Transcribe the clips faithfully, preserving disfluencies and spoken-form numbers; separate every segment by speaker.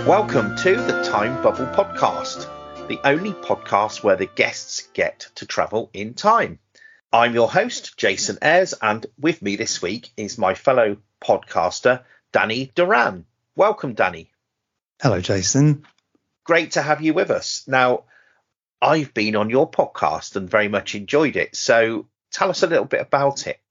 Speaker 1: Welcome to the Time Bubble Podcast, the only podcast where the guests get to travel in time. I'm your host, Jason Ayres, and with me this week is my fellow podcaster, Danny Duran. Welcome, Danny.
Speaker 2: Hello, Jason.
Speaker 1: Great to have you with us. Now, I've been on your podcast and very much enjoyed it, so tell us a little bit about it.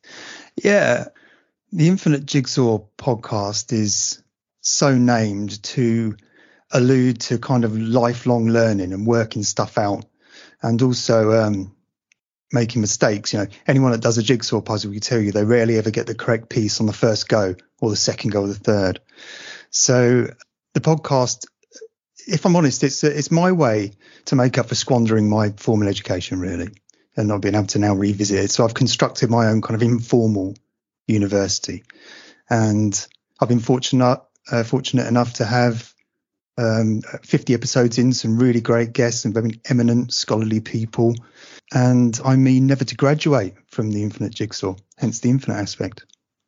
Speaker 2: Yeah, the Infinite Jigsaw podcast is so named to allude to kind of lifelong learning and working stuff out, and also um, making mistakes. You know, anyone that does a jigsaw puzzle will tell you they rarely ever get the correct piece on the first go or the second go or the third. So the podcast, if I'm honest, it's it's my way to make up for squandering my formal education, really, and not being able to now revisit it. So I've constructed my own kind of informal university, and I've been fortunate uh, fortunate enough to have um, fifty episodes in, some really great guests and very eminent scholarly people, and I mean never to graduate from the Infinite Jigsaw, hence the infinite aspect.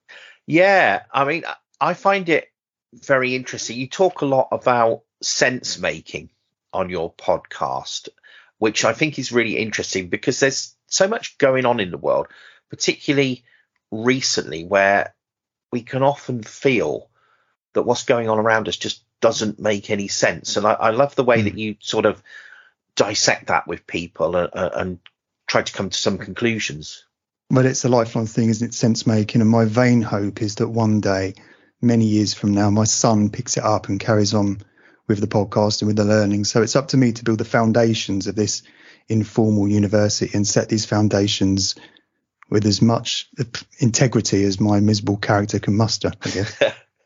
Speaker 1: Yeah, I mean, I find it very interesting. You talk a lot about sense making on your podcast, which I think is really interesting because there's so much going on in the world, particularly recently, where we can often feel that what's going on around us just doesn't make any sense. And I, I love the way mm. that you sort of dissect that with people and, and try to come to some conclusions.
Speaker 2: Well, it's a lifelong thing, isn't it? Sense making. And my vain hope is that one day, many years from now, my son picks it up and carries on with the podcast and with the learning. So it's up to me to build the foundations of this informal university and set these foundations with as much integrity as my miserable character can muster, I guess.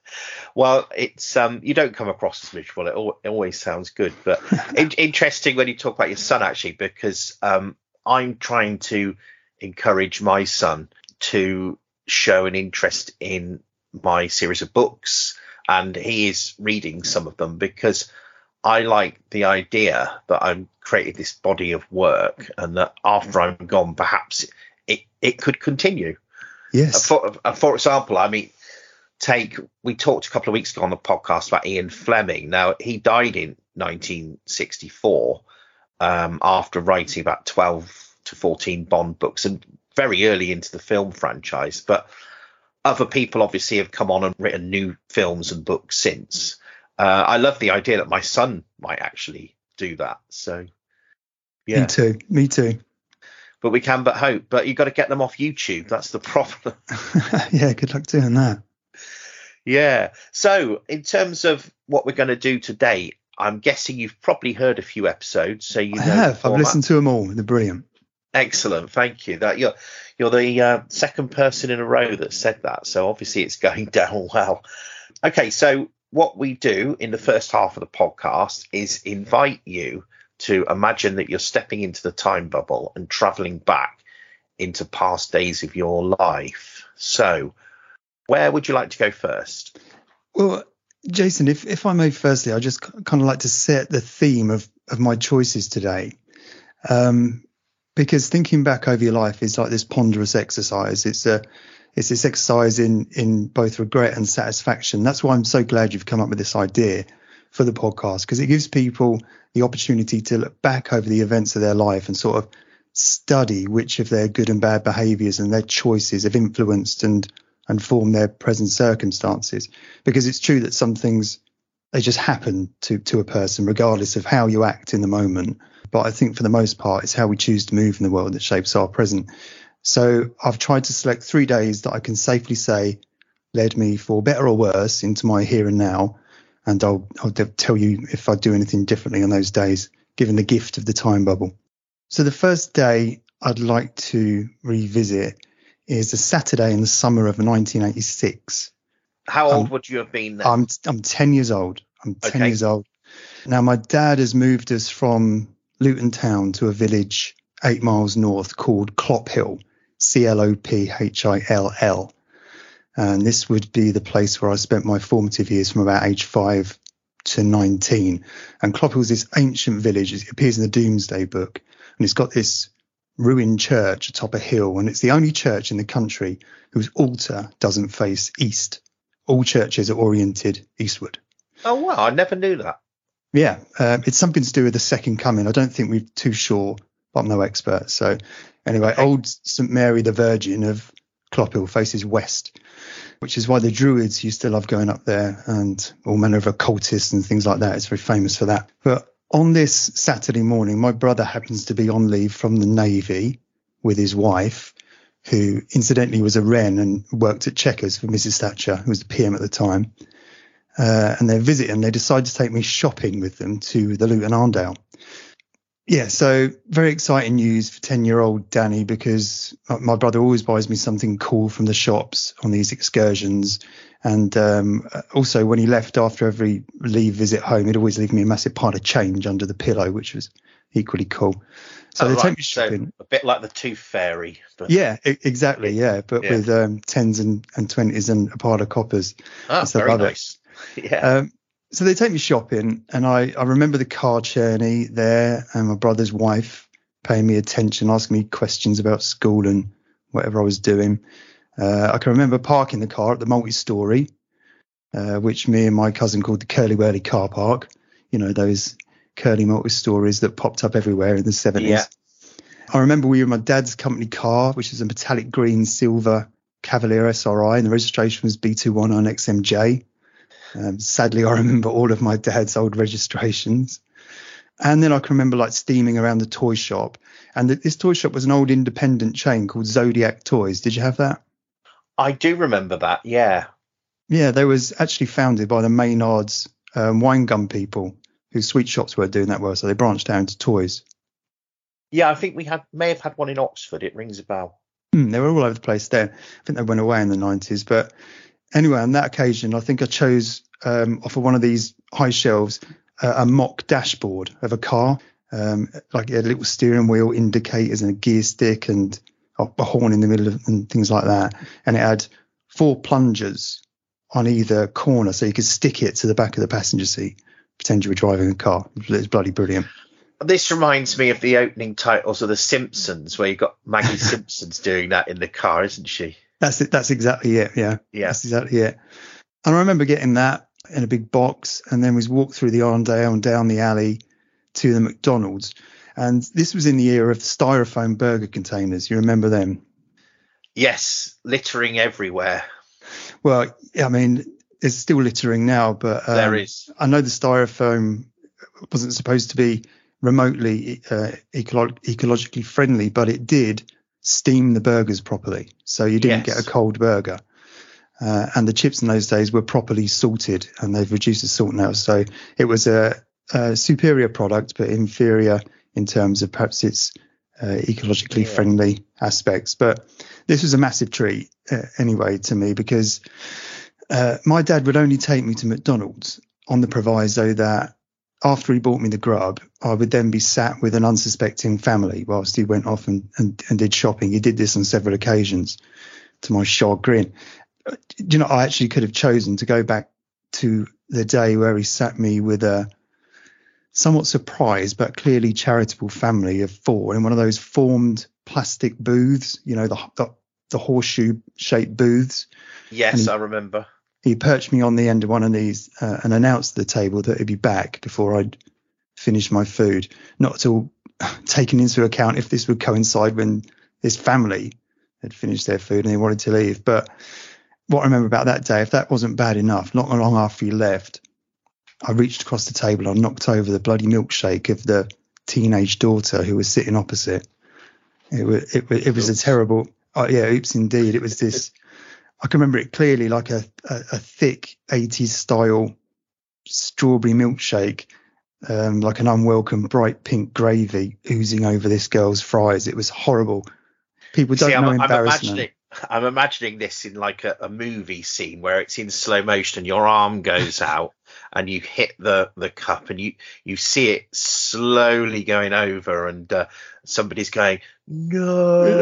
Speaker 1: Well, it's um, you don't come across as miserable. It, al- it always sounds good, but in- interesting when you talk about your son, actually, because um, I'm trying to encourage my son to show an interest in my series of books, and he is reading some of them because I like the idea that I've created this body of work, and that after I'm gone, perhaps it, it could continue.
Speaker 2: Yes.
Speaker 1: Uh, for, uh, for example, I mean, take we talked a couple of weeks ago on the podcast about Ian Fleming. Now, he died in nineteen sixty-four um, after writing about twelve to fourteen Bond books and very early into the film franchise. But other people obviously have come on and written new films and books since. Uh, I love the idea that my son might actually do that. So, yeah.
Speaker 2: Me too. Me too.
Speaker 1: But we can but hope. But you've got to get them off YouTube. That's the problem.
Speaker 2: Yeah, good luck doing that.
Speaker 1: Yeah. So in terms of what we're going to do today, I'm guessing you've probably heard a few episodes. So you know
Speaker 2: I have. I've listened to them all. They're brilliant.
Speaker 1: Excellent. Thank you. That you're you're the uh, second person in a row that said that. So obviously it's going down well. OK, so what we do in the first half of the podcast is invite you to imagine that you're stepping into the time bubble and traveling back into past days of your life. So where would you like to go first?
Speaker 2: Well, Jason, if, if I may, firstly, I just kind of like to set the theme of, of my choices today. Um, because thinking back over your life is like this ponderous exercise. It's a it's this exercise in, in both regret and satisfaction. That's why I'm so glad you've come up with this idea for the podcast, because it gives people the opportunity to look back over the events of their life and sort of study which of their good and bad behaviours and their choices have influenced and and form their present circumstances. Because it's true that some things, they just happen to, to a person, regardless of how you act in the moment. But I think for the most part, it's how we choose to move in the world that shapes our present. So I've tried to select three days that I can safely say led me, for better or worse, into my here and now. And I'll, I'll tell you if I do anything differently on those days, given the gift of the time bubble. So the first day I'd like to revisit is a Saturday in the summer of nineteen eighty-six.
Speaker 1: How old
Speaker 2: um,
Speaker 1: would you have been then?
Speaker 2: I'm I'm ten years old. I'm ten
Speaker 1: Okay.
Speaker 2: years old. Now, my dad has moved us from Luton Town to a village eight miles north called Clophill, C L O P H I L L. And this would be the place where I spent my formative years from about age five to nineteen. And Clophill is this ancient village. It appears in the Domesday Book. And it's got this ruined church atop a hill, and it's the only church in the country whose altar doesn't face east. All churches are oriented eastward.
Speaker 1: Oh, wow. I never knew that.
Speaker 2: Yeah, uh, it's something to do with the second coming. I don't think we're too sure, but I'm no expert. So anyway,
Speaker 1: Okay.
Speaker 2: old Saint Mary the Virgin of Clophill faces west, which is why the Druids used to love going up there, and all manner of occultists and things like that. It's very famous for that. But on this Saturday morning, my brother happens to be on leave from the Navy with his wife, who incidentally was a Wren and worked at Checkers for Missus Thatcher, who was the P M at the time. Uh, and they're visiting. They decide to take me shopping with them to the Luton Arndale. Yeah, so very exciting news for ten-year-old Danny, because my brother always buys me something cool from the shops on these excursions. And um, also, when he left after every leave visit home, he'd always leave me a massive pile of change under the pillow, which was equally cool. So
Speaker 1: Oh,
Speaker 2: they
Speaker 1: right.
Speaker 2: take me
Speaker 1: So
Speaker 2: shopping.
Speaker 1: a bit like the Tooth Fairy. But...
Speaker 2: Yeah, e- exactly. Yeah, but
Speaker 1: Yeah.
Speaker 2: with um, tens and, and twenties and a pile of coppers.
Speaker 1: Oh,
Speaker 2: Yes, I
Speaker 1: very
Speaker 2: love it.
Speaker 1: nice. Yeah.
Speaker 2: Um, so they take me shopping, and I, I remember the car journey there, and my brother's wife paying me attention, asking me questions about school and whatever I was doing. Uh, I can remember parking the car at the multi-story, uh, which me and my cousin called the Curly Whirly car park. You know, those curly multi-stories that popped up everywhere in the seventies.
Speaker 1: Yeah.
Speaker 2: I remember we were in my dad's company car, which is a metallic green silver Cavalier S R I, and the registration was B two one nine X M J. Um, sadly, I remember all of my dad's old registrations. And then I can remember like steaming around the toy shop. And th- this toy shop was an old independent chain called Zodiac Toys. Did you have that?
Speaker 1: I do remember that. Yeah.
Speaker 2: Yeah, they was actually founded by the Maynards um, wine gum people, whose sweet shops were doing that well. So they branched out into toys.
Speaker 1: Yeah, I think we had may have had one in Oxford. It rings a bell.
Speaker 2: Mm, they were all over the place then. I think they went away in the nineties. But anyway, on that occasion, I think I chose um, off of one of these high shelves uh, a mock dashboard of a car, um, like it had a little steering wheel, indicators, and a gear stick, and a, a horn in the middle of, and things like that. And it had four plungers on either corner, so you could stick it to the back of the passenger seat, pretend you were driving a car. It was bloody brilliant.
Speaker 1: This reminds me of the opening titles of The Simpsons, where you got Maggie Simpson's doing that in the car, isn't she?
Speaker 2: That's it. That's exactly it. Yeah.
Speaker 1: Yeah.
Speaker 2: That's exactly it. And I remember getting that in a big box, and then we walked through the Arndale and down the alley to the McDonald's. And this was in the era of styrofoam burger containers. You remember them?
Speaker 1: Yes, littering everywhere.
Speaker 2: Well, I mean, there's still littering now, but um,
Speaker 1: There is.
Speaker 2: I know the styrofoam wasn't supposed to be remotely uh, ecolo- ecologically friendly, but it did steam the burgers properly, so you didn't
Speaker 1: Yes.
Speaker 2: get a cold burger. Uh, and the chips in those days were properly salted, and they've reduced the salt now, so it was a, a superior product, but inferior in terms of perhaps its uh, ecologically
Speaker 1: Yeah.
Speaker 2: friendly aspects. But this was a massive treat uh, anyway to me, because uh, my dad would only take me to McDonald's on the proviso that after he bought me the grub, I would then be sat with an unsuspecting family whilst he went off and, and, and did shopping. He did this on several occasions to my chagrin. You know, I actually could have chosen to go back to the day where he sat me with a somewhat surprised but clearly charitable family of four in one of those formed plastic booths, you know, the the, the horseshoe-shaped booths.
Speaker 1: Yes,
Speaker 2: And-
Speaker 1: I remember.
Speaker 2: He perched me on the end of one of these uh, and announced to the table that he'd be back before I'd finish my food. Not at all taking into account if this would coincide when this family had finished their food and they wanted to leave. But what I remember about that day, if that wasn't bad enough, not long after he left, I reached across the table and knocked over the bloody milkshake of the teenage daughter who was sitting opposite. It was, it, was- it was a terrible, oh, yeah, oops, indeed. It was this. I can remember it clearly, like a, a, a thick eighties style strawberry milkshake, um, like an unwelcome bright pink gravy oozing over this girl's fries. It was horrible. People don't
Speaker 1: See, I'm,
Speaker 2: know
Speaker 1: I'm
Speaker 2: embarrassment.
Speaker 1: imagining, I'm imagining this in like a, a movie scene where it's in slow motion. Your arm goes out and you hit the, the cup, and you, you see it slowly going over, and uh, somebody's going, no.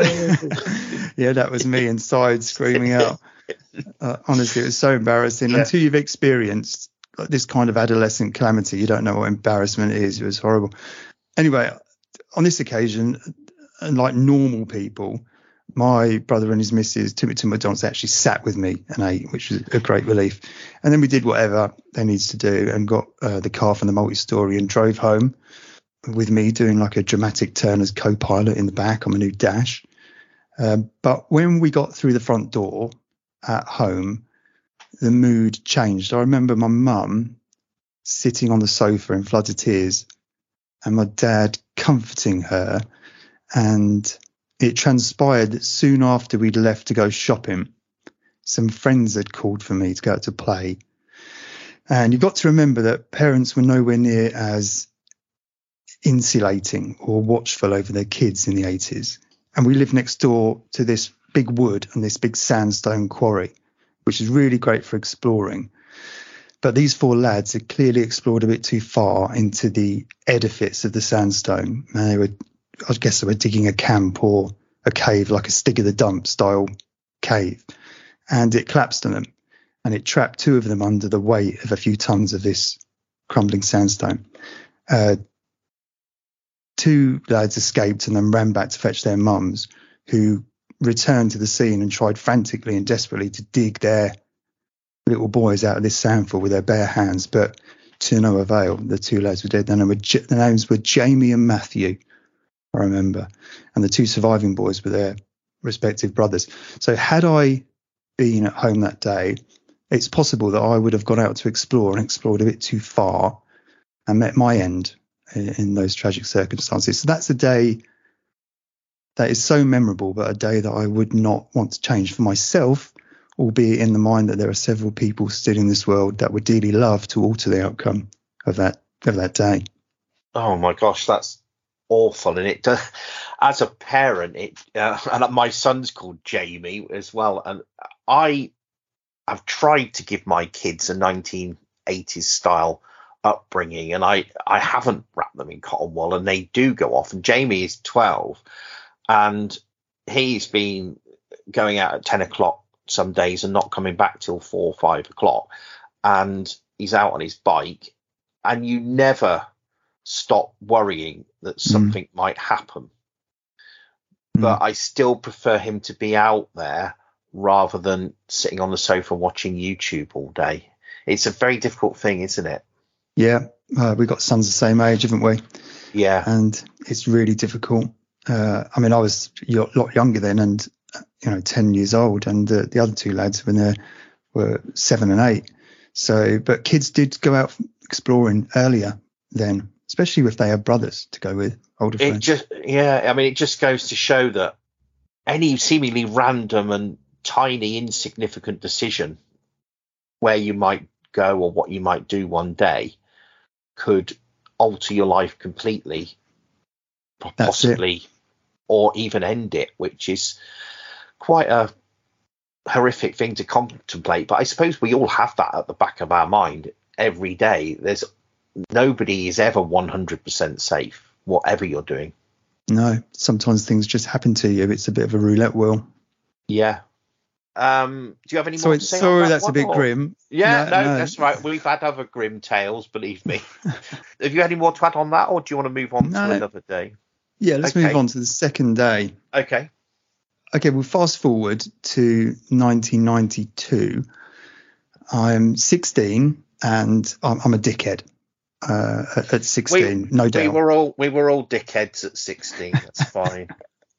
Speaker 2: Yeah, that was me inside screaming out. Uh, honestly, it was so embarrassing.
Speaker 1: Yeah.
Speaker 2: Until you've experienced this kind of adolescent calamity, you don't know what embarrassment is. It was horrible. Anyway, on this occasion, and like normal people, my brother and his missus took me to McDonald's. They actually sat with me and ate, which was a great relief. And then we did whatever they needed to do and got uh, the car from the multi-story and drove home with me doing like a dramatic turn as co-pilot in the back on my new Dash. Um, but when we got through the front door at home, the mood changed. I remember my mum sitting on the sofa in floods of tears and my dad comforting her. And it transpired that soon after we'd left to go shopping, some friends had called for me to go out to play. And you've got to remember that parents were nowhere near as insulating or watchful over their kids in the eighties. And we lived next door to this big wood and this big sandstone quarry, which is really great for exploring. But these four lads had clearly explored a bit too far into the edifice of the sandstone. And they were, I guess they were digging a camp or a cave, like a Stig of the Dump style cave. And it collapsed on them. And it trapped two of them under the weight of a few tons of this crumbling sandstone. Uh, two lads escaped and then ran back to fetch their mums, who returned to the scene and tried frantically and desperately to dig their little boys out of this sandful with their bare hands, but to no avail. The two lads were dead. Their names were Jamie and Matthew, I remember, and the two surviving boys were their respective brothers. So had I been at home that day, it's possible that I would have gone out to explore and explored a bit too far and met my end in, in those tragic circumstances. So that's a day that is so memorable, but a day that I would not want to change for myself, albeit in the mind that there are several people still in this world that would dearly love to alter the outcome of that of that day.
Speaker 1: Oh my gosh, that's awful. And it does, as a parent, it uh, and my son's called Jamie as well, and I have tried to give my kids a nineteen eighties style upbringing, and I I haven't wrapped them in cotton wool, and they do go off. And Jamie is twelve, and he's been going out at ten o'clock some days and not coming back till four or five o'clock, and he's out on his bike, and you never stop worrying that something mm. might happen. Mm. But I still prefer him to be out there rather than sitting on the sofa watching YouTube all day. It's a very difficult thing, isn't it?
Speaker 2: Yeah, uh, we've got sons the same age, haven't we?
Speaker 1: Yeah.
Speaker 2: And it's really difficult. Uh, I mean, I was a lot younger then, and you know, ten years old, and uh, the other two lads when they were seven and eight. So, but kids did go out exploring earlier then, especially if they have brothers to go with, older friends.
Speaker 1: It just, yeah, I mean, it just goes to show that any seemingly random and tiny, insignificant decision where you might go or what you might do one day could alter your life completely, possibly, or even end it, which is quite a horrific thing to contemplate. But I suppose we all have that at the back of our mind every day. There's nobody is ever one hundred percent safe, whatever you're doing.
Speaker 2: No, sometimes things just happen to you. It's a bit of a roulette wheel.
Speaker 1: Yeah. Um, do you have any more
Speaker 2: sorry,
Speaker 1: to say
Speaker 2: sorry
Speaker 1: on that
Speaker 2: that's
Speaker 1: one,
Speaker 2: a bit
Speaker 1: or?
Speaker 2: grim.
Speaker 1: Yeah, no,
Speaker 2: no, no,
Speaker 1: that's right. We've had other grim tales, believe me. Have you any more to add on that, or do you want to move on
Speaker 2: no.
Speaker 1: to another day?
Speaker 2: Yeah, let's
Speaker 1: okay.
Speaker 2: move on to the second day.
Speaker 1: Okay.
Speaker 2: Okay, we'll fast forward to nineteen ninety-two. I'm sixteen and I'm, I'm a dickhead uh, at, at sixteen,
Speaker 1: we,
Speaker 2: no doubt.
Speaker 1: We were all we were all dickheads at sixteen. That's fine.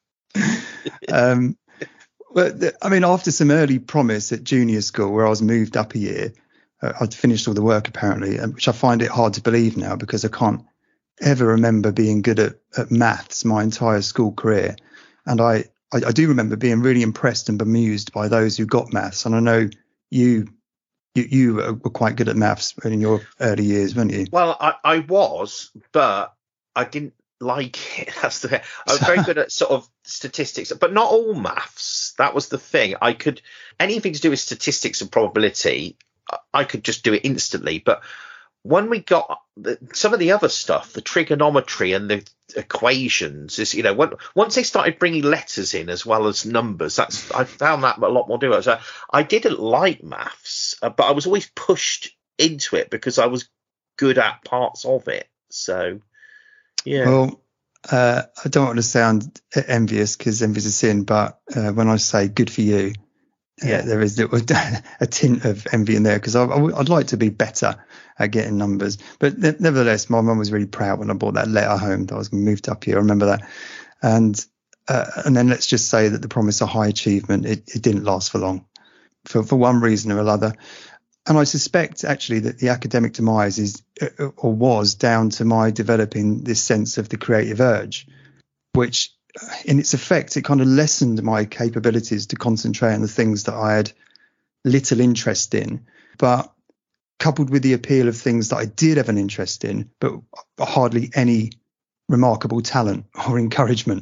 Speaker 2: um, but the, I mean, after some early promise at junior school, where I was moved up a year, uh, I'd finished all the work apparently, which I find it hard to believe now because I can't ever remember being good at, at maths my entire school career, and I. I, I do remember being really impressed and bemused by those who got maths. And I know you you, you were quite good at maths in your early years, weren't you?
Speaker 1: Well, I, I was, but I didn't like it. That's the thing. I was very good at sort of statistics, but not all maths. That was the thing. I could, anything to do with statistics and probability, I could just do it instantly. But when we got the, some of the other stuff, the trigonometry and the equations, is you know, when, once they started bringing letters in as well as numbers, that's I found that a lot more difficult. So I didn't like maths, uh, but I was always pushed into it because I was good at parts of it. So yeah.
Speaker 2: Well, uh, I don't want to sound envious because envy is a sin, but uh, when I say good for you, yeah, uh, there is little, a tint of envy in there because I, I, I'd like to be better at getting numbers. But ne- nevertheless, my mum was really proud when I brought that letter home that I was moved up here. I remember that. And uh, and then let's just say that the promise of high achievement, it, it didn't last for long for, for one reason or another. And I suspect actually that the academic demise is or was down to my developing this sense of the creative urge, which in its effect, it kind of lessened my capabilities to concentrate on the things that I had little interest in, but coupled with the appeal of things that I did have an interest in, but hardly any remarkable talent or encouragement.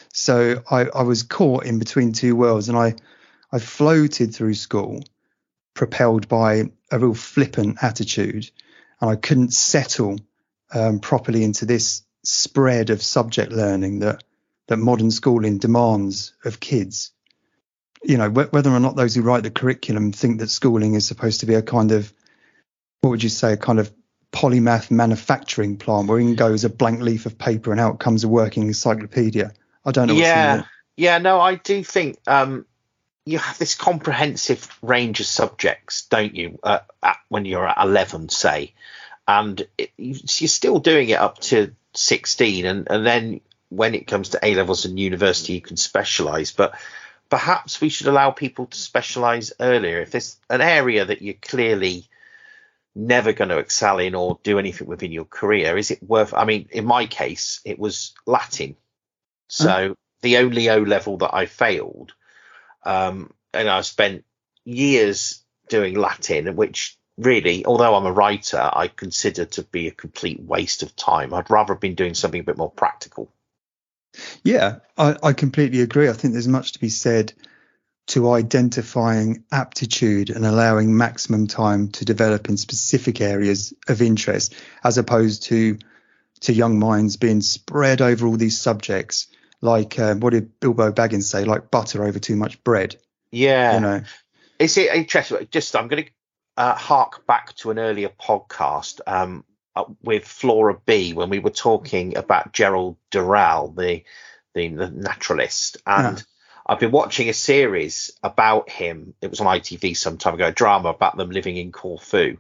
Speaker 2: So I, I was caught in between two worlds, and I, I floated through school propelled by a real flippant attitude, and I couldn't settle um, properly into this spread of subject learning that that modern schooling demands of kids. You know, wh- whether or not those who write the curriculum think that schooling is supposed to be a kind of, what would you say, a kind of polymath manufacturing plant where in goes a blank leaf of paper and out comes a working encyclopedia. I don't know what's
Speaker 1: Yeah,
Speaker 2: in it.
Speaker 1: yeah, no, I do think um, you have this comprehensive range of subjects, don't you, uh, at, when you're at eleven, say, and it, you, you're still doing it up to sixteen, and, and then when it comes to A levels and university, you can specialise. But perhaps we should allow people to specialise earlier. If there's an area that you're clearly never going to excel in or do anything within your career, is it worth? I mean, in my case, it was Latin. So huh? The only O level that I failed, um, and I spent years doing Latin, which really, although I'm a writer, I consider to be a complete waste of time. I'd rather have been doing something a bit more practical.
Speaker 2: Yeah, I, I completely agree. I think there's much to be said to identifying aptitude and allowing maximum time to develop in specific areas of interest, as opposed to to young minds being spread over all these subjects, like uh, what did Bilbo Baggins say, like butter over too much bread.
Speaker 1: Yeah,
Speaker 2: you know.
Speaker 1: Is it interesting? Just I'm going to uh, hark back to an earlier podcast um, uh, with Flora B when we were talking about Gerald Durrell, the the, the naturalist, and yeah. I've been watching a series about him. It was on I T V some time ago, a drama about them living in Corfu,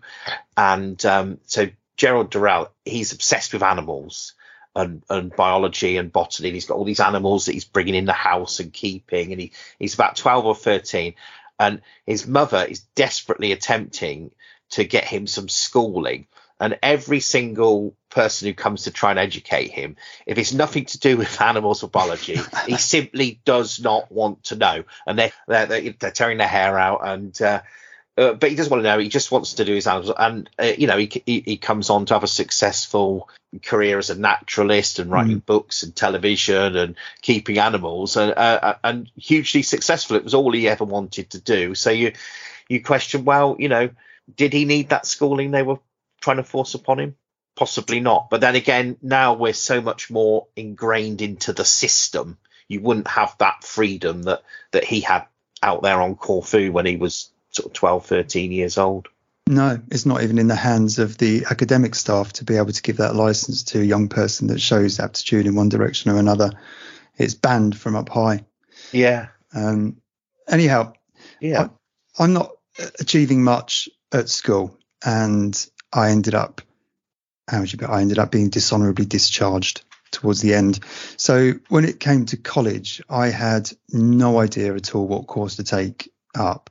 Speaker 1: and um, so Gerald Durrell, he's obsessed with animals and, and biology and botany. And he's got all these animals that he's bringing in the house and keeping, and he, he's about twelve or thirteen. And his mother is desperately attempting to get him some schooling. And every single person who comes to try and educate him, if it's nothing to do with animals or biology, he simply does not want to know. And they're, they're, they're tearing their hair out. And uh, uh, but he doesn't want to know. He just wants to do his animals. And, uh, you know, he, he, he comes on to have a successful career as a naturalist and writing mm. books and television and keeping animals, and uh, and hugely successful. It was all he ever wanted to do. So you you question, well, you know, did he need that schooling they were trying to force upon him? Possibly not. But then again, now we're so much more ingrained into the system. You wouldn't have that freedom that that he had out there on Corfu when he was sort of twelve, thirteen years old.
Speaker 2: No, it's not even in the hands of the academic staff to be able to give that license to a young person that shows aptitude in one direction or another. It's banned from up high.
Speaker 1: Yeah.
Speaker 2: Um, anyhow,
Speaker 1: yeah,
Speaker 2: I, I'm not achieving much at school, and I ended up, how would you put, I ended up being dishonorably discharged towards the end. So when it came to college, I had no idea at all what course to take up.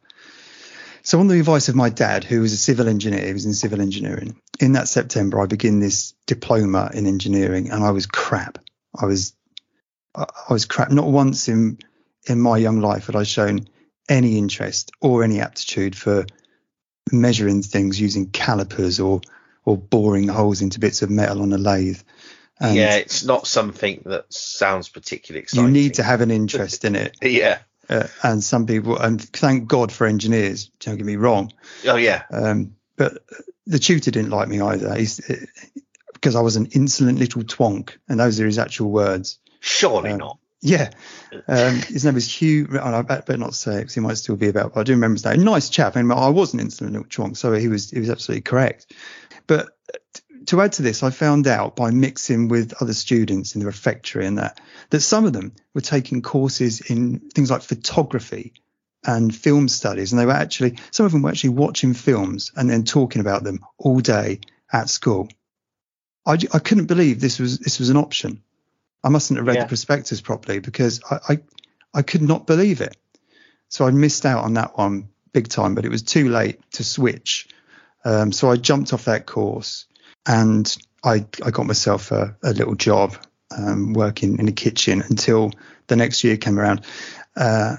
Speaker 2: So on the advice of my dad, who was a civil engineer, he was in civil engineering, in that September, I began this diploma in engineering, and I was crap. I was, I was crap. Not once in, in my young life had I shown any interest or any aptitude for measuring things using calipers or, or boring holes into bits of metal on a lathe.
Speaker 1: And yeah, it's not something that sounds particularly exciting.
Speaker 2: You need to have an interest in it.
Speaker 1: Yeah.
Speaker 2: Uh, and some people, and thank God for engineers, don't get me wrong.
Speaker 1: Oh, yeah.
Speaker 2: Um, but the tutor didn't like me either. He's, uh, because I was an insolent little twonk, and those are his actual words.
Speaker 1: Surely
Speaker 2: um,
Speaker 1: not.
Speaker 2: Yeah. Um, his name was Hugh. And I better not say it because he might still be about, but I do remember his name. Nice chap. I mean, I was an insolent little twonk, so he was, he was absolutely correct. But to add to this, I found out by mixing with other students in the refectory and that, that some of them were taking courses in things like photography and film studies. And they were actually, some of them were actually watching films and then talking about them all day at school. I, I couldn't believe this was this was an option. I mustn't have read yeah. the prospectus properly because I, I I could not believe it. So I missed out on that one big time, but it was too late to switch. Um, so I jumped off that course and I, I got myself a, a little job um, working in a kitchen until the next year came around. Uh,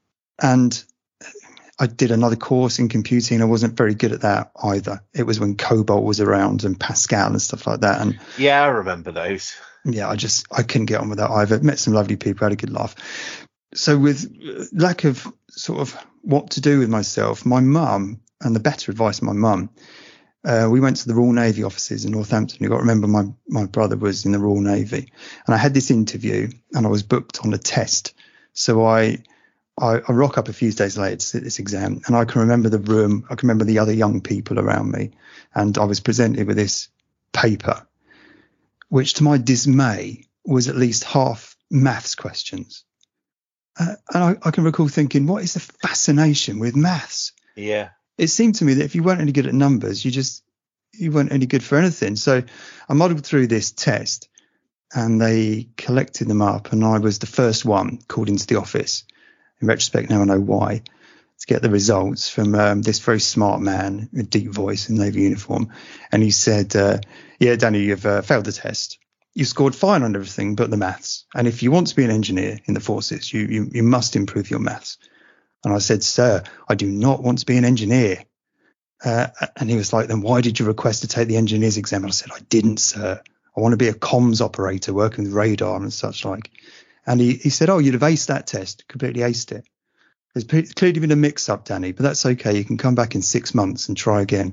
Speaker 2: and I did another course in computing. I wasn't very good at that either. It was when COBOL was around and Pascal and stuff like that. And
Speaker 1: yeah, I remember those.
Speaker 2: Yeah, I just I couldn't get on with that either. Met some lovely people, had a good laugh. So with lack of sort of what to do with myself, my mum, and the better advice of my mum, uh, we went to the Royal Navy offices in Northampton. You've got to remember my, my brother was in the Royal Navy. And I had this interview and I was booked on a test. So I, I, I rock up a few days later to sit this exam. And I can remember the room. I can remember the other young people around me. And I was presented with this paper, which to my dismay was at least half maths questions. Uh, and I, I can recall thinking, what is the fascination with maths?
Speaker 1: Yeah.
Speaker 2: It seemed to me that if you weren't any good at numbers, you just you weren't any good for anything. So I muddled through this test and they collected them up. And I was the first one called into the office. In retrospect, now I know why, to get the results from um, this very smart man with deep voice in Navy uniform. And he said, uh, yeah, Danny, you've uh, failed the test. You scored fine on everything but the maths. And if you want to be an engineer in the forces, you, you, you must improve your maths. And I said, sir, I do not want to be an engineer. Uh, and he was like, then why did you request to take the engineer's exam? And I said, I didn't, sir. I want to be a comms operator working with radar and such like. And he, he said, oh, you'd have aced that test, completely aced it. There's clearly been a mix-up, Danny, but that's okay. You can come back in six months and try again.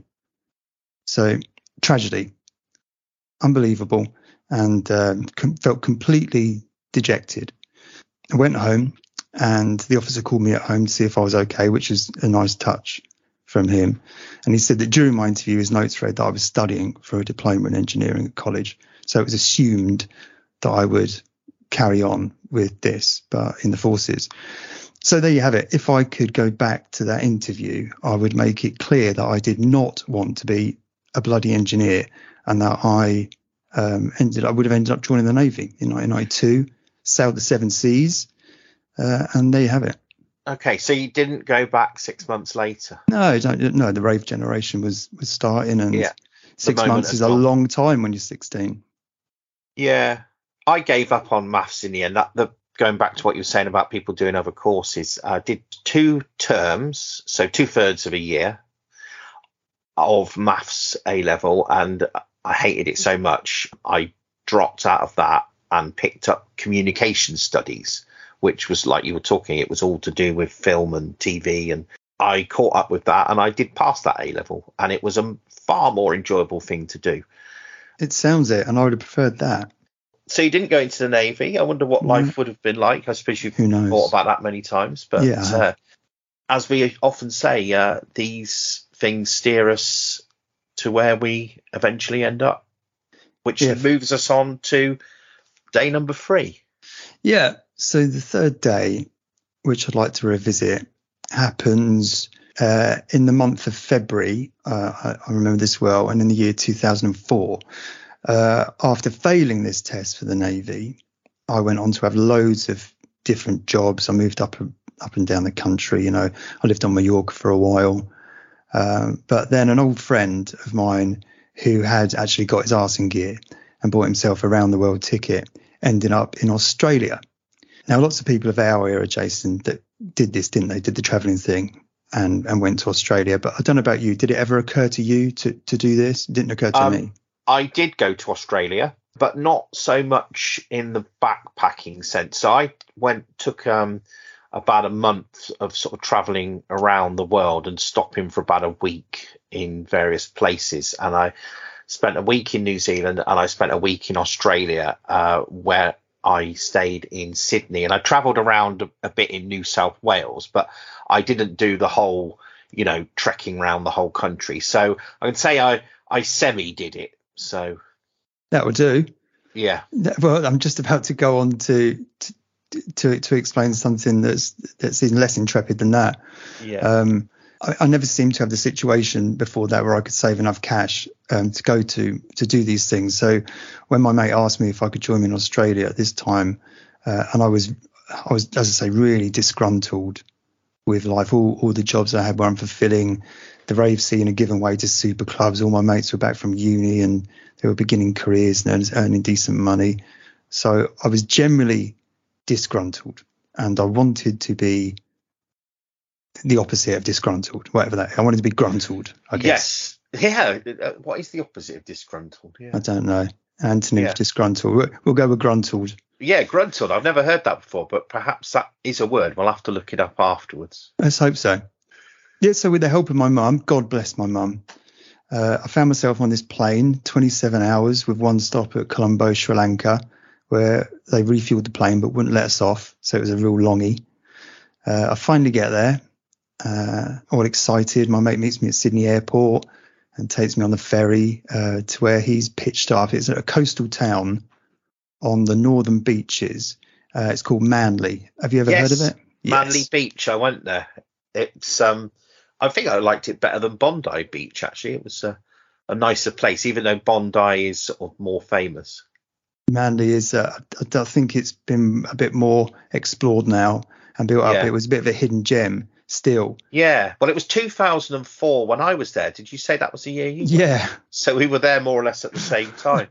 Speaker 2: So tragedy, unbelievable, and um, com- felt completely dejected. I went home and the officer called me at home to see if I was okay, which was a nice touch from him. And he said that during my interview, his notes read that I was studying for a diploma in engineering at college. So it was assumed that I would carry on with this, but in the forces. So there you have it. If I could go back to that interview, I would make it clear that I did not want to be a bloody engineer and that I um, ended I would have ended up joining the Navy in nineteen ninety-two, sailed the seven seas, uh, and there you have it.
Speaker 1: Okay, so you didn't go back six months later?
Speaker 2: No, don't, no. The rave generation was was starting, and yeah, six months is a long time when you're sixteen.
Speaker 1: Yeah, I gave up on maths in the end. That the going back to what you were saying about people doing other courses, I did two terms, so two thirds of a year of maths A level, and I hated it so much I dropped out of that and picked up communication studies, which was like you were talking, it was all to do with film and T V, and I caught up with that and I did pass that A level, and it was a far more enjoyable thing to do.
Speaker 2: It sounds it, and I would have preferred that.
Speaker 1: So you didn't go into the Navy. I wonder what life mm. would have been like. I suppose you've thought about that many times, but yeah. uh, as we often say, uh, these things steer us to where we eventually end up, which yeah. moves us on to day number three.
Speaker 2: Yeah. So the third day, which I'd like to revisit, happens uh, in the month of February. Uh, I, I remember this well, and in the year two thousand four. Uh, after failing this test for the Navy, I went on to have loads of different jobs. I moved up up and down the country. You know, I lived on Mallorca for a while. Um, but then an old friend of mine who had actually got his arse in gear and bought himself a round the world ticket ended up in Australia. Now, lots of people of our era, Jason, that did this, didn't they? Did the travelling thing and, and went to Australia. But I don't know about you. Did it ever occur to you to, to do this? It didn't occur to um, me.
Speaker 1: I did go to Australia, but not so much in the backpacking sense. So I went, took um, about a month of sort of traveling around the world and stopping for about a week in various places. And I spent a week in New Zealand and I spent a week in Australia, uh, where I stayed in Sydney, and I travelled around a, a bit in New South Wales, but I didn't do the whole, you know, trekking around the whole country. So I would say I, I semi did it. So
Speaker 2: that will do.
Speaker 1: Yeah.
Speaker 2: Well, I'm just about to go on to to to, to explain something that's that's even less intrepid than that.
Speaker 1: Yeah.
Speaker 2: Um, I, I never seemed to have the situation before that where I could save enough cash um, to go to to do these things. So when my mate asked me if I could join him in Australia at this time, uh, and I was I was, as I say, really disgruntled with life. All all the jobs I had were unfulfilling. The rave scene had given way to super clubs. All my mates were back from uni and they were beginning careers and earning decent money. So I was generally disgruntled, and I wanted to be the opposite of disgruntled, whatever that. I wanted to be gruntled, I guess.
Speaker 1: Yes. Yeah. Uh, What is the opposite of disgruntled? Yeah.
Speaker 2: I don't know. Antonym
Speaker 1: Yeah.
Speaker 2: of disgruntled. We'll, we'll go with gruntled.
Speaker 1: Yeah, gruntled. I've never heard that before, but perhaps that is a word. We'll have to look it up afterwards.
Speaker 2: Let's hope so. Yeah, so with the help of my mum, God bless my mum, uh, I found myself on this plane, twenty-seven hours with one stop at Colombo, Sri Lanka, where they refueled the plane but wouldn't let us off. So it was a real longie. Uh, I finally get there, uh, all excited. My mate meets me at Sydney Airport and takes me on the ferry uh, to where he's pitched up. It's a coastal town on the northern beaches. Uh, it's called Manly. Have you ever
Speaker 1: Yes,
Speaker 2: heard of it?
Speaker 1: Manly
Speaker 2: Yes.
Speaker 1: Beach. I went there. It's um, I think I liked it better than Bondi Beach. Actually, it was a, a nicer place, even though Bondi is sort of more famous.
Speaker 2: Manly is, uh, I I think it's been a bit more explored now and built up.
Speaker 1: Yeah.
Speaker 2: It was a bit of a hidden gem still.
Speaker 1: Yeah, well, it was two thousand four when I was there. Did you say that was the year you went?
Speaker 2: Yeah.
Speaker 1: So we were there more or less at the same time.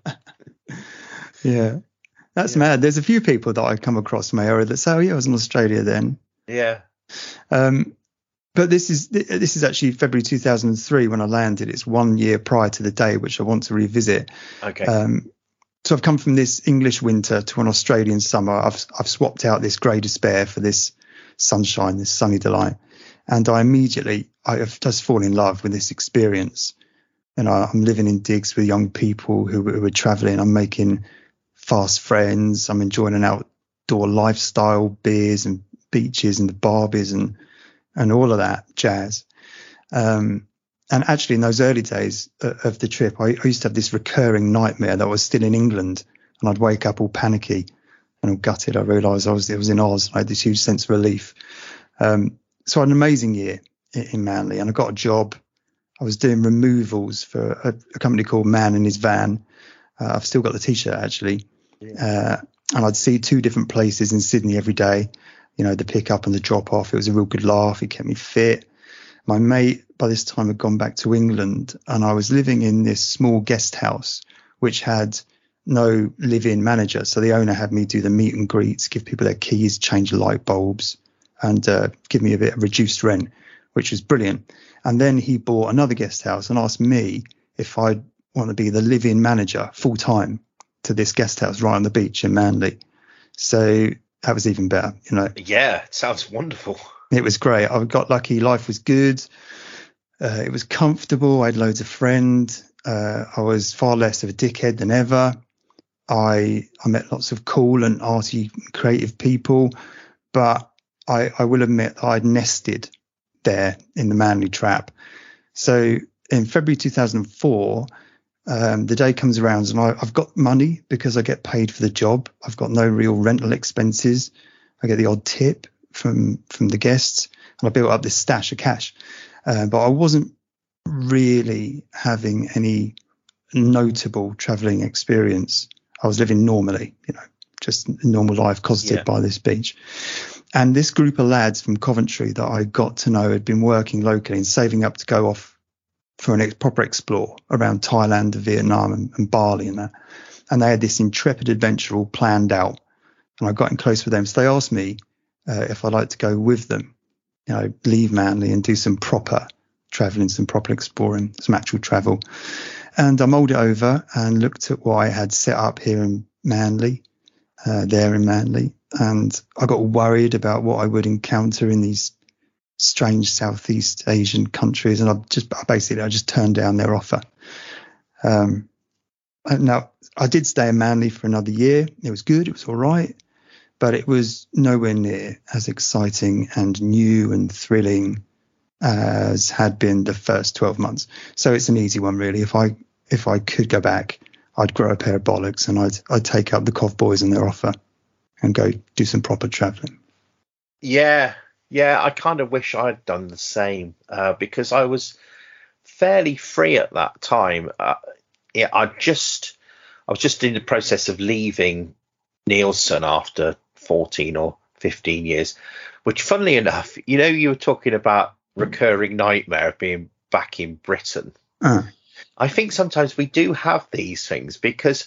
Speaker 2: Yeah. That's
Speaker 1: Yeah.
Speaker 2: mad. There's a few people that I come across in my area that say, oh, yeah, I was in Australia then.
Speaker 1: Yeah.
Speaker 2: Um, but this is this is actually February two thousand three when I landed. It's one year prior to the day, which I want to revisit.
Speaker 1: Okay.
Speaker 2: Um, so I've come from this English winter to an Australian summer. I've I've swapped out this grey despair for this sunshine, this sunny delight, and I immediately I have just fallen in love with this experience. And I, I'm living in digs with young people who, who are travelling. I'm making fast friends. I'm enjoying an outdoor lifestyle, beers and beaches and the barbies and and all of that jazz. Um, and actually, in those early days of the trip, I, I used to have this recurring nightmare that I was still in England, and I'd wake up all panicky and all gutted. I realised I was I was in Oz. I had this huge sense of relief. Um, so I had an amazing year in, in Manly, and I got a job. I was doing removals for a, a company called Man in His Van. Uh, I've still got the T-shirt actually,
Speaker 1: Yeah.
Speaker 2: uh, and I'd see two different places in Sydney every day. You know, the pick up and the drop off. It was a real good laugh. It kept me fit. My mate by this time had gone back to England, and I was living in this small guest house which had no live-in manager. So the owner had me do the meet and greets, give people their keys, change light bulbs, and uh, give me a bit of reduced rent, which was brilliant. And then he bought another guest house and asked me if I'd want to be the live-in manager full time to this guest house right on the beach in Manly. So that was even better, you know.
Speaker 1: Yeah, it sounds wonderful.
Speaker 2: It was great. I got lucky. Life was good. Uh, it was comfortable. I had loads of friends. Uh, I was far less of a dickhead than ever. I I met lots of cool and arty, creative people. But I, I will admit that I'd nested there in the Manly trap. So in February two thousand four, um, the day comes around and I, I've got money because I get paid for the job. I've got no real rental expenses. I get the odd tip from from the guests, and I built up this stash of cash. Uh, but I wasn't really having any notable traveling experience. I was living normally, you know, just a normal life cosseted
Speaker 1: Yeah.
Speaker 2: by this beach. And this group of lads from Coventry that I got to know had been working locally and saving up to go off for an ex- proper explore around Thailand, Vietnam and, and Bali and that. And they had this intrepid adventure all planned out. And I got in close with them. So they asked me uh, if I'd like to go with them, you know, leave Manly and do some proper travelling, some proper exploring, some actual travel. And I mulled it over and looked at what I had set up here in Manly, uh, there in Manly. And I got worried about what I would encounter in these strange Southeast Asian countries. And I just basically, I just turned down their offer. Um, and now, I did stay in Manly for another year. It was good. It was all right. But it was nowhere near as exciting and new and thrilling as had been the first twelve months. So it's an easy one, really. If I if I could go back, I'd grow a pair of bollocks and I'd I'd take up the Cov Boys and their offer and go do some proper travelling.
Speaker 1: Yeah, yeah, I kind of wish I'd done the same uh, because I was fairly free at that time. Uh, yeah, I just I was just in the process of leaving Nielsen after fourteen or fifteen years, which, funnily enough, you know, you were talking about recurring nightmare of being back in Britain.
Speaker 2: Uh.
Speaker 1: I think sometimes we do have these things because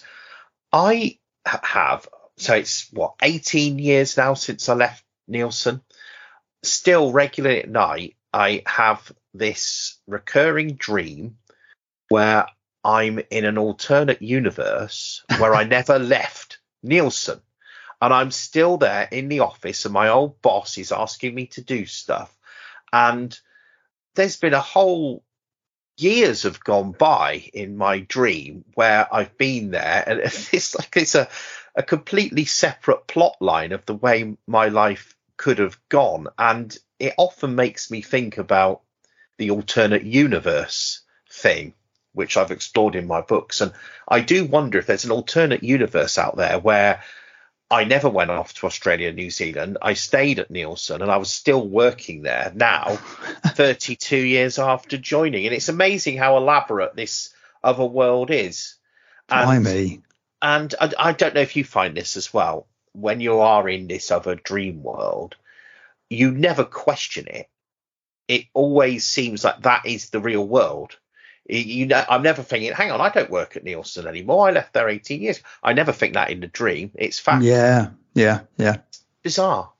Speaker 1: I have, so it's what, eighteen years now since I left Nielsen. Still regularly at night, I have this recurring dream where I'm in an alternate universe where I never left Nielsen. And I'm still there in the office and my old boss is asking me to do stuff. And there's been a whole years have gone by in my dream where I've been there. And it's like it's a, a completely separate plot line of the way my life could have gone. And it often makes me think about the alternate universe thing, which I've explored in my books. And I do wonder if there's an alternate universe out there where I never went off to Australia, New Zealand. I stayed at Nielsen and I was still working there now, thirty-two years after joining. And it's amazing how elaborate this other world is. And,
Speaker 2: Blimey.
Speaker 1: and I, I don't know if you find this as well. When you are in this other dream world, you never question it. It always seems like that is the real world. You know, I'm never thinking, hang on, I don't work at Nielsen anymore. I left there eighteen years. I never think that in the dream. It's fact.
Speaker 2: Yeah, yeah, yeah.
Speaker 1: Bizarre.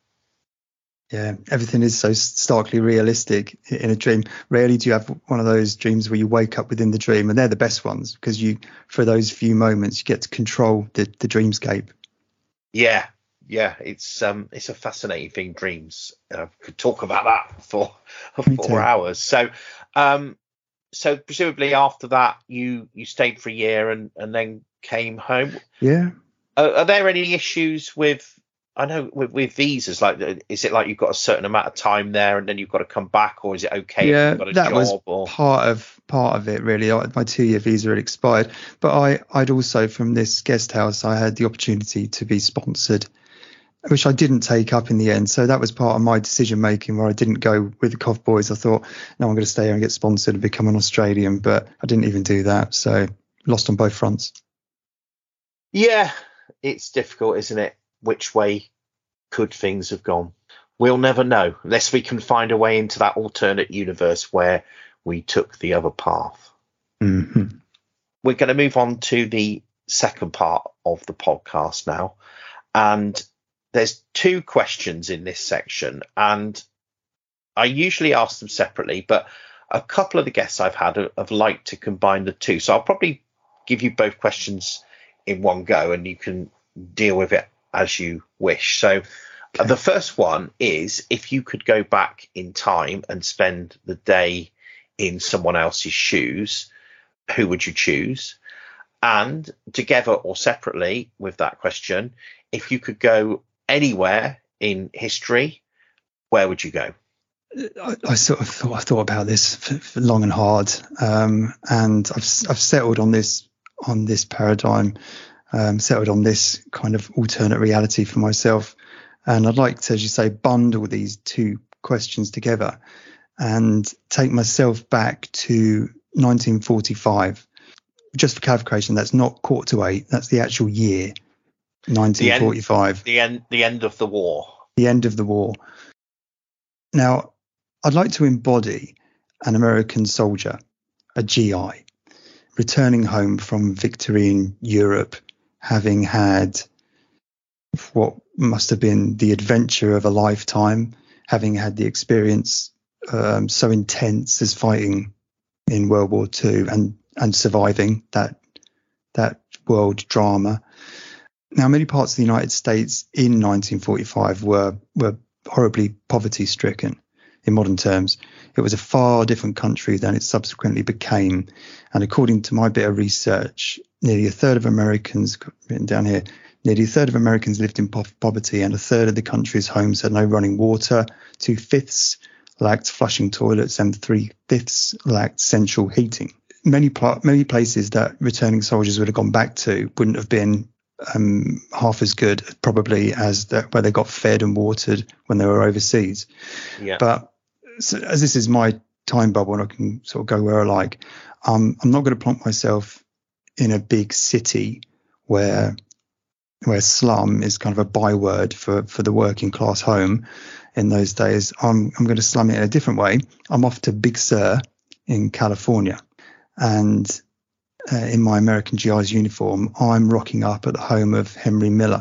Speaker 2: Yeah, everything is so starkly realistic in a dream. Rarely do you have one of those dreams where you wake up within the dream, and they're the best ones because you, for those few moments, you get to control the, the dreamscape.
Speaker 1: Yeah, yeah, it's um, it's a fascinating thing. Dreams. I uh, could talk about that for
Speaker 2: Me
Speaker 1: four
Speaker 2: too.
Speaker 1: hours. So, um. So presumably after that, you, you stayed for a year and, and then came home.
Speaker 2: Yeah.
Speaker 1: Are, are there any issues with, I know with, with visas, like, is it like you've got a certain amount of time there and then you've got to come back, or is it okay
Speaker 2: yeah,
Speaker 1: if you've got a
Speaker 2: that
Speaker 1: job?
Speaker 2: was
Speaker 1: or...
Speaker 2: part of part of it, really. My two-year visa had expired. But I, I'd also, from this guest house, I had the opportunity to be sponsored, which I didn't take up in the end. So that was part of my decision making where I didn't go with the Cov Boys. I thought, no, I'm going to stay here and get sponsored and become an Australian. But I didn't even do that. So lost on both fronts.
Speaker 1: Yeah, it's difficult, isn't it? Which way could things have gone? We'll never know unless we can find a way into that alternate universe where we took the other path.
Speaker 2: Mm-hmm.
Speaker 1: We're going to move on to the second part of the podcast now. And there's two questions in this section, and I usually ask them separately, but a couple of the guests I've had have, have liked to combine the two. So I'll probably give you both questions in one go and you can deal with it as you wish. So okay. uh, the first one is, if you could go back in time and spend the day in someone else's shoes, who would you choose? And together or separately with that question, if you could go anywhere in history, where would you go?
Speaker 2: I, I sort of thought I thought about this for, for long and hard, um, and I've I've settled on this on this paradigm, um, settled on this kind of alternate reality for myself, and I'd like to, as you say, bundle these two questions together and take myself back to nineteen forty-five. Just for clarification, that's not quarter to eight. That's the actual year. nineteen forty-five.
Speaker 1: The end, the end, the end of the war.
Speaker 2: The end of the war. Now, I'd like to embody an American soldier, a G I, returning home from victory in Europe, having had what must have been the adventure of a lifetime, having had the experience um, so intense as fighting in World War Two and, and surviving that that world drama. Now, many parts of the United States in nineteen forty-five were were horribly poverty-stricken in modern terms. It was a far different country than it subsequently became. And according to my bit of research, nearly a third of Americans, written down here, nearly a third of Americans lived in po- poverty, and a third of the country's homes had no running water. Two-fifths lacked flushing toilets, and three-fifths lacked central heating. many pl- many places that returning soldiers would have gone back to wouldn't have been um, half as good probably as the, where they got fed and watered when they were overseas.
Speaker 1: Yeah.
Speaker 2: But so, as this is my time bubble and I can sort of go where I like, um, I'm not going to plonk myself in a big city where where slum is kind of a byword for, for the working class home in those days. I'm I'm going to slum it in a different way. I'm off to Big Sur in California, and uh, in my American G I's uniform, I'm rocking up at the home of Henry Miller.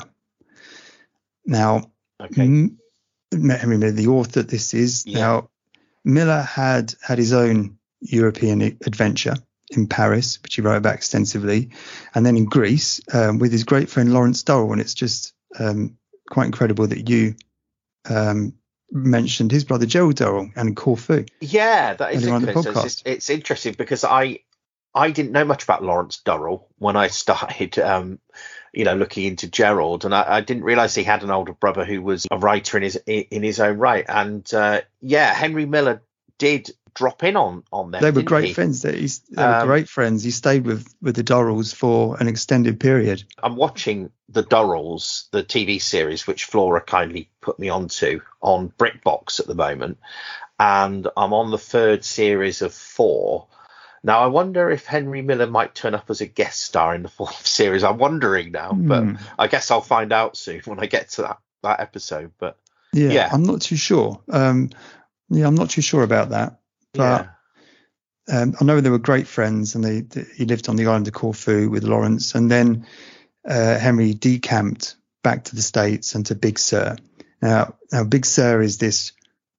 Speaker 2: Now,
Speaker 1: okay.
Speaker 2: M- Henry Miller, the author this is.
Speaker 1: Yeah.
Speaker 2: Now, Miller had had his own European adventure in Paris, which he wrote about extensively, and then in Greece um, with his great friend Lawrence Durrell. And it's just um, quite incredible that you um, mentioned his brother Gerald Durrell and Corfu.
Speaker 1: Yeah, that is
Speaker 2: on the
Speaker 1: interesting.
Speaker 2: podcast.
Speaker 1: It's, it's interesting because I I didn't know much about Lawrence Durrell when I started, um, you know, looking into Gerald, and I, I didn't realise he had an older brother who was a writer in his in his own right. And uh, yeah, Henry Miller did drop in on on them.
Speaker 2: They were
Speaker 1: didn't
Speaker 2: great
Speaker 1: he?
Speaker 2: friends. They, he's- they
Speaker 1: Um,
Speaker 2: were great friends. He stayed with with the Durrells for an extended period.
Speaker 1: I'm watching the Durrells, the T V series, which Flora kindly put me onto on BritBox at the moment, and I'm on the third series of four. Now, I wonder if Henry Miller might turn up as a guest star in the fourth series. I'm wondering now, but
Speaker 2: Hmm.
Speaker 1: I guess I'll find out soon when I get to that, that episode. But
Speaker 2: Yeah,
Speaker 1: Yeah.
Speaker 2: I'm not too sure. Um, yeah, I'm not too sure about that. But
Speaker 1: yeah,
Speaker 2: um, I know they were great friends, and they, they he lived on the island of Corfu with Lawrence, and then uh, Henry decamped back to the States and to Big Sur. Now, now Big Sur is this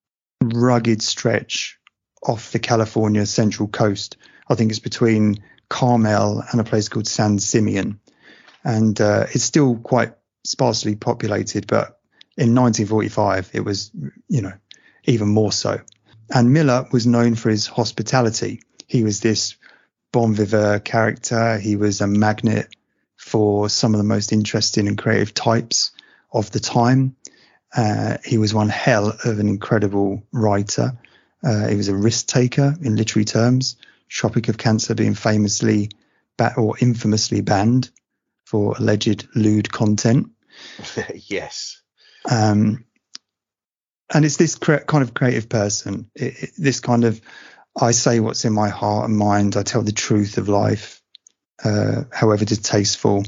Speaker 2: rugged stretch off the California central coast. I think it's between Carmel and a place called San Simeon, and uh, it's still quite sparsely populated, but in nineteen forty-five it was, you know, even more so. And Miller was known for his hospitality. He was this bon vivant character. He was a magnet for some of the most interesting and creative types of the time. Uh, he was one hell of an incredible writer. Uh, he was a risk taker in literary terms. Tropic of Cancer being famously ba- or infamously banned for alleged lewd content.
Speaker 1: yes,
Speaker 2: Um, and it's this cre- kind of creative person. It, it, this kind of, I say what's in my heart and mind. I tell the truth of life, uh, however distasteful.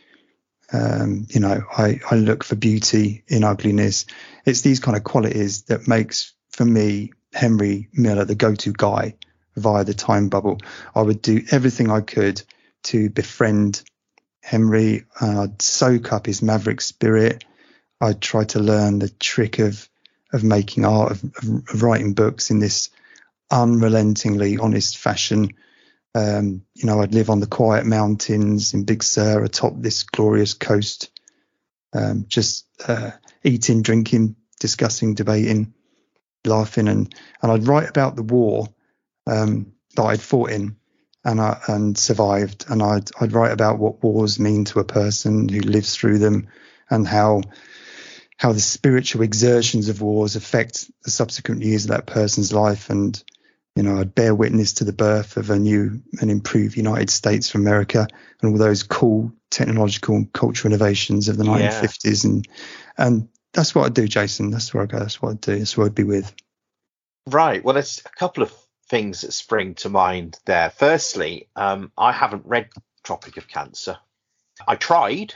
Speaker 2: Um, you know, I, I look for beauty in ugliness. It's these kind of qualities that makes, for me, Henry Miller the go-to guy via the time bubble. I would do everything I could to befriend Henry. Uh, I'd soak up his maverick spirit. I'd try to learn the trick of of making art, of, of writing books in this unrelentingly honest fashion. Um, you know, I'd live on the quiet mountains in Big Sur atop this glorious coast, um, just uh, eating, drinking, discussing, debating, laughing, and and I'd write about the war um, that I'd fought in and I, and survived, and I'd I'd write about what wars mean to a person who lives through them, and how how the spiritual exertions of wars affect the subsequent years of that person's life. And you know, I'd bear witness to the birth of a new and improved United States of America and all those cool technological and cultural innovations of the
Speaker 1: Yeah.
Speaker 2: nineteen fifties. And and that's what I'd do, Jason. That's where I go. That's what I'd do. That's what I'd be with.
Speaker 1: right. Well, there's a couple of things that spring to mind there. Firstly, um, I haven't read Tropic of Cancer. I tried,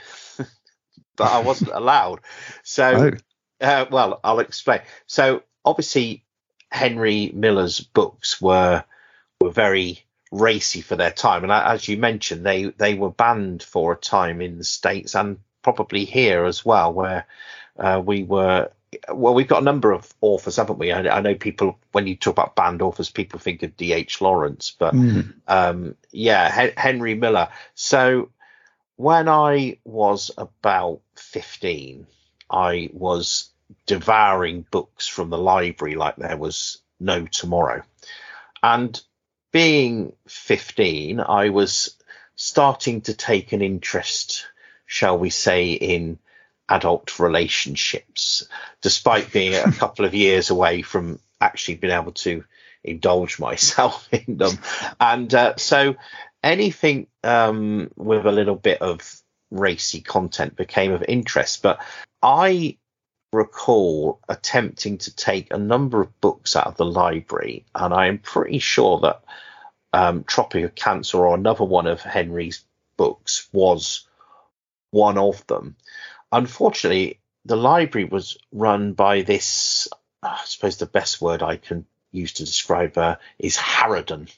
Speaker 1: but I wasn't allowed. So,
Speaker 2: Oh,
Speaker 1: uh, well, I'll explain. So, obviously, Henry Miller's books were were very racy for their time, and as you mentioned, they they were banned for a time in the States and probably here as well, where uh, we were. Well, we've got a number of authors, haven't we? I, I know people, when you talk about banned authors, people think of D H Lawrence, but
Speaker 2: mm.
Speaker 1: um, yeah, Hen- Henry Miller. So when I was about fifteen, I was devouring books from the library like there was no tomorrow. And being fifteen, I was starting to take an interest, shall we say, in adult relationships, despite being a couple of years away from actually being able to indulge myself in them. And uh, so anything um, with a little bit of racy content became of interest. But I recall attempting to take a number of books out of the library, and I am pretty sure that um, Tropic of Cancer, or another one of Henry's books, was one of them. Unfortunately, the library was run by this, I suppose the best word I can use to describe her is Harridan,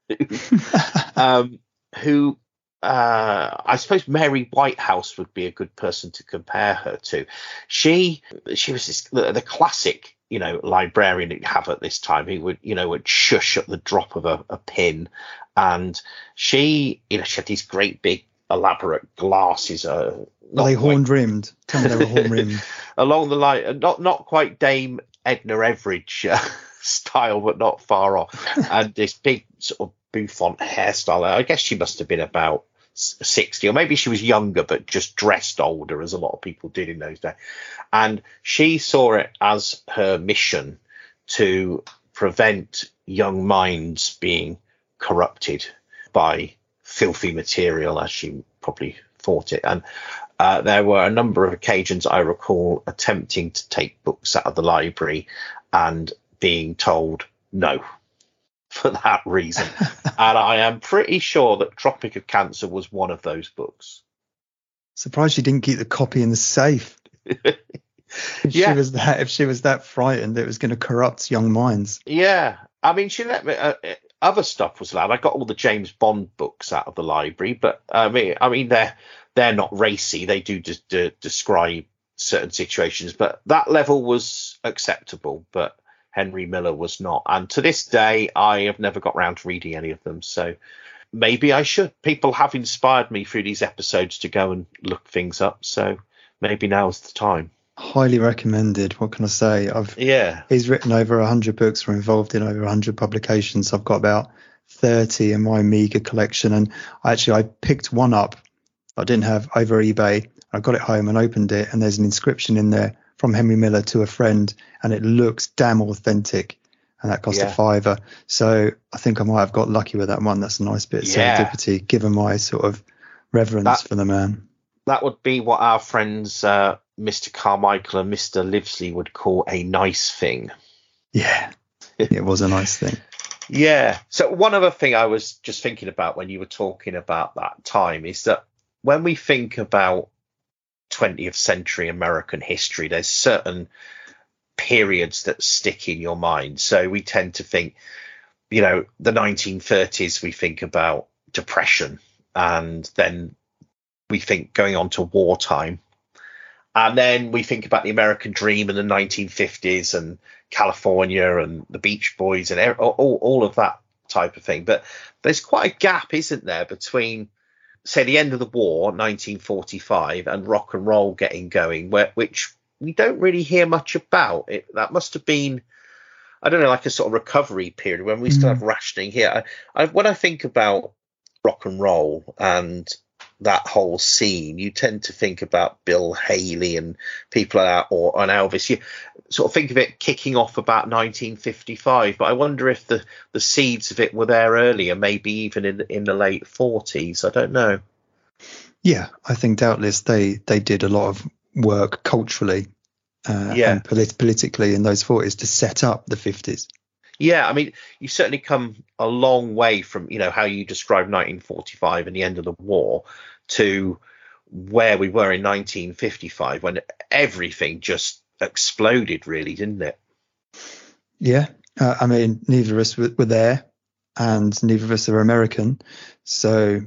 Speaker 1: um, who uh, I suppose Mary Whitehouse would be a good person to compare her to. She she was this, the, the classic, you know, librarian that you have at this time, who would, you know, would shush at the drop of a, a pin. And she, you know, she had these great big elaborate glasses. Uh,
Speaker 2: Were they horn rimmed? Tell me they were horn rimmed.
Speaker 1: Along the line, not not quite Dame Edna Everage uh, style, but not far off. And this big sort of bouffant hairstyle. I guess she must have been about sixty, or maybe she was younger but just dressed older, as a lot of people did in those days. And she saw it as her mission to prevent young minds being corrupted by filthy material, as she probably thought it. And uh, there were a number of occasions I recall attempting to take books out of the library and being told no for that reason. And I am pretty sure that Tropic of Cancer was one of those books.
Speaker 2: Surprised she didn't keep the copy in the safe. if
Speaker 1: yeah.
Speaker 2: she was that if she was that frightened it was going to corrupt young minds.
Speaker 1: Yeah, I mean, she let me. Uh, other stuff was allowed. I got all the James Bond books out of the library, but I mean, I mean, they're they're not racy. They do just de- describe certain situations, but that level was acceptable. But Henry Miller was not. And to this day, I have never got round to reading any of them. So maybe I should. People have inspired me through these episodes to go and look things up. So maybe now's the time.
Speaker 2: Highly recommended. What can I say? I've
Speaker 1: yeah.
Speaker 2: He's written over one hundred books, we're involved in over one hundred publications. I've got about thirty in my meager collection. And actually, I picked one up I didn't have over eBay. I got it home and opened it, and there's an inscription in there from Henry Miller to a friend, and it looks damn authentic, and that cost yeah. a fiver. So I think I might have got lucky with that one. That's a nice bit of
Speaker 1: yeah.
Speaker 2: serendipity, given my sort of reverence that, for the man.
Speaker 1: That would be what our friends uh, Mister Carmichael and Mister Livesley would call a nice thing.
Speaker 2: Yeah, it was a nice thing.
Speaker 1: Yeah. So one other thing I was just thinking about when you were talking about that time is that when we think about twentieth century American history, there's certain periods that stick in your mind. So we tend to think, you know, the nineteen thirties, we think about depression, and then we think going on to wartime. And then we think about the American dream in the nineteen fifties and California and the Beach Boys and all, all of that type of thing. But there's quite a gap, isn't there, between, say, the end of the war, nineteen forty-five, and rock and roll getting going, where, which we don't really hear much about. It, that must have been, I don't know, like a sort of recovery period when we mm. still have rationing here. I, I, when I think about rock and roll and that whole scene, you tend to think about Bill Haley and people like that, or and Elvis. You sort of think of it kicking off about nineteen fifty-five, but I wonder if the, the seeds of it were there earlier, maybe even in in the late forties. I don't know.
Speaker 2: Yeah, I think doubtless they they did a lot of work culturally uh,
Speaker 1: yeah.
Speaker 2: and polit- politically in those forties to set up the fifties.
Speaker 1: Yeah, I mean, you've certainly come a long way from, you know, how you describe nineteen forty-five and the end of the war to where we were in nineteen fifty-five, when everything just exploded, really, didn't it?
Speaker 2: Yeah, uh, I mean, neither of us were, were there, and neither of us are American, so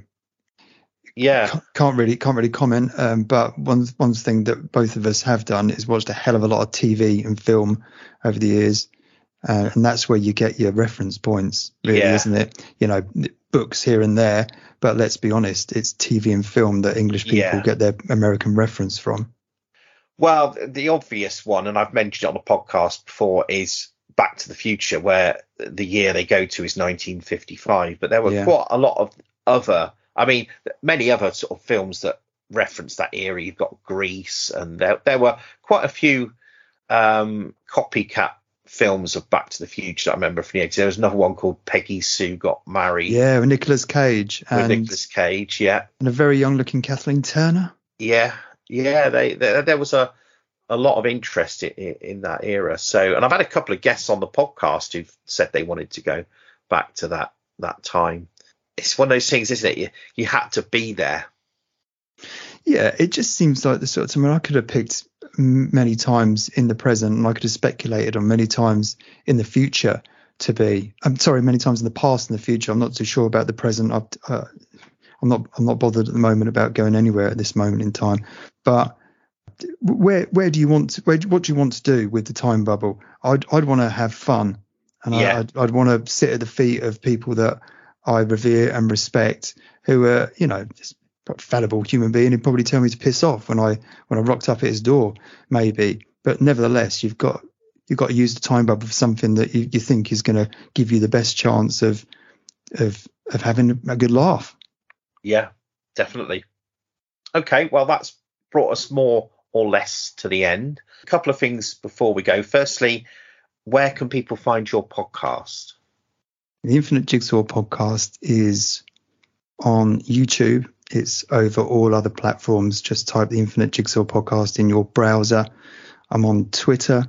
Speaker 1: yeah,
Speaker 2: can't really can't really comment. Um, but one one thing that both of us have done is watched a hell of a lot of T V and film over the years. Uh, and that's where you get your reference points, really, yeah. isn't it? You know, books here and there, but let's be honest, it's T V and film that English people
Speaker 1: yeah.
Speaker 2: get their American reference from.
Speaker 1: Well, the obvious one, and I've mentioned it on the podcast before, is Back to the Future, where the year they go to is nineteen fifty-five. But there were yeah. quite a lot of other, I mean, many other sort of films that reference that era. You've got Grease, and there, there were quite a few um, copycat films of Back to the Future that I remember from the eighties. There was another one called Peggy Sue Got Married.
Speaker 2: Yeah, with Nicolas Cage.
Speaker 1: With
Speaker 2: and,
Speaker 1: Nicolas Cage, yeah.
Speaker 2: And a very young-looking Kathleen Turner.
Speaker 1: Yeah, yeah. They, they there was a a lot of interest in, in that era. So, and I've had a couple of guests on the podcast who've said they wanted to go back to that that time. It's one of those things, isn't it? You you had to be there.
Speaker 2: Yeah, it just seems like the sort of time. I mean, I could have picked many times in the present, and I could have speculated on many times in the future to be. I'm sorry, many times in the past and the future. I'm not too sure about the present. I've, uh, I'm not. I'm not bothered at the moment about going anywhere at this moment in time. But where where do you want? To, where what do you want to do with the time bubble? I'd I'd want to have fun, and
Speaker 1: yeah.
Speaker 2: I, I'd I'd want to sit at the feet of people that I revere and respect, who are, you know, just fallible human being who'd probably tell me to piss off when I when I rocked up at his door, maybe. But nevertheless, you've got you've got to use the time bubble for something that you, you think is going to give you the best chance of of of having a good laugh.
Speaker 1: Yeah, definitely. Okay, well, that's brought us more or less to the end. A couple of things before we go. Firstly, where can people find your podcast?
Speaker 2: The Infinite Jigsaw podcast is on YouTube. It's over all other platforms. Just type the Infinite Jigsaw podcast in your browser. I'm on Twitter,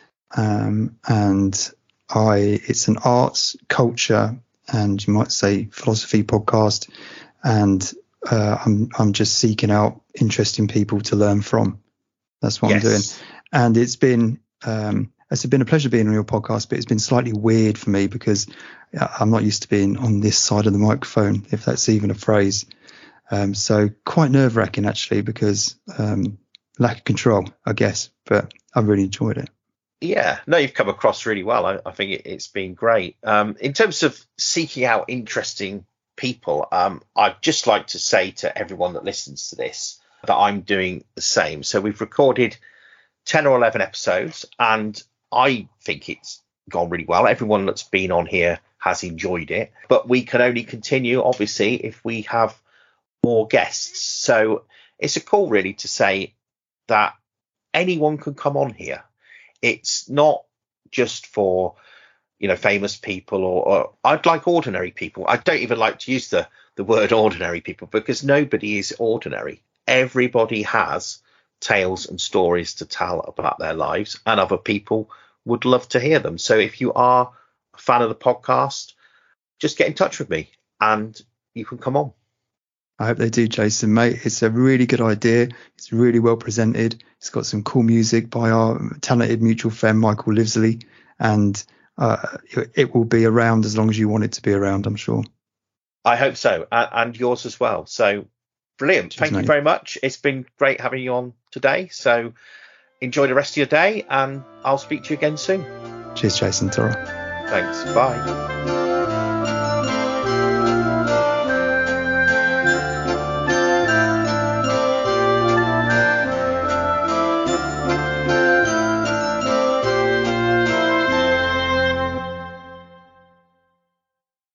Speaker 2: um, and I it's an arts, culture, and you might say philosophy podcast. And uh, I'm I'm just seeking out interesting people to learn from. That's what yes. I'm doing. And it's been um, it's been a pleasure being on your podcast, but it's been slightly weird for me because I'm not used to being on this side of the microphone, if that's even a phrase. Um, so quite nerve wracking, actually, because um, lack of control, I guess. But I really enjoyed it.
Speaker 1: Yeah, no, you've come across really well. I, I think it, it's been great. Um, in terms of seeking out interesting people, um, I'd just like to say to everyone that listens to this that I'm doing the same. So we've recorded ten or eleven episodes, and I think it's gone really well. Everyone that's been on here has enjoyed it, but we can only continue, obviously, if we have more guests. So it's a call really to say that anyone can come on here. It's not just for, you know, famous people or, or I'd like ordinary people. I don't even like to use the, the word ordinary people because nobody is ordinary. Everybody has tales and stories to tell about their lives, and other people would love to hear them. So if you are a fan of the podcast, just get in touch with me and you can come on.
Speaker 2: I hope they do, Jason, mate. It's a really good idea. It's really well presented. It's got some cool music by our talented mutual friend, Michael Livesley, and uh, it will be around as long as you want it to be around, I'm sure.
Speaker 1: I hope so, and yours as well. So brilliant. Cheers, Thank mate. you very much. It's been great having you on today. So enjoy the rest of your day, and I'll speak to you again soon.
Speaker 2: Cheers, Jason. Ta-ra.
Speaker 1: Thanks. Bye.